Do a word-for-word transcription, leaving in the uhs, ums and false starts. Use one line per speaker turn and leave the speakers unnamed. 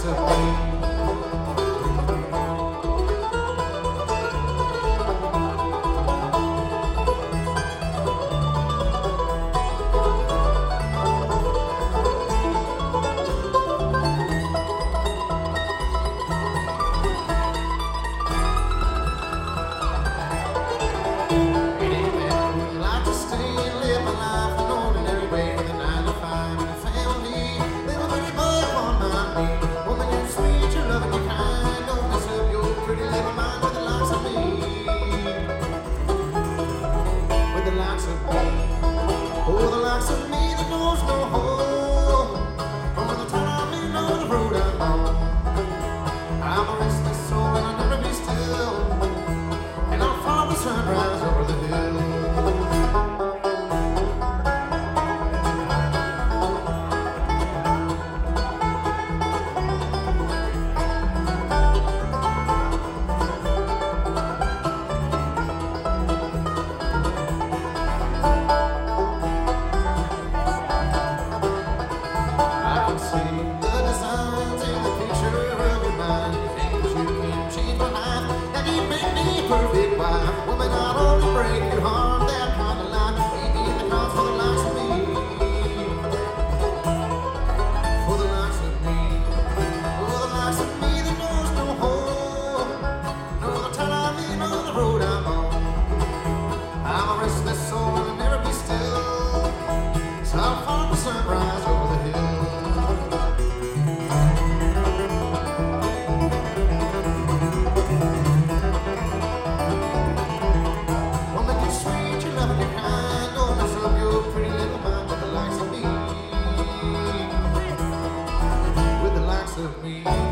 likes of me. Oh, the likes of me that knows no home. From the time I know the road I'm on. I'm a restless soul and I'll never be still. And I'll follow the sunrise over the hill. Perfect wife, woman, not only break your heart, that kind of life, maybe in the cause for the likes of me, for the likes of me, for the likes of me that knows no home, no the time I'm in, no the road I'm on. I'm a restless soul and I'll never be still, so I'll follow the sunrise over the hill. Of me.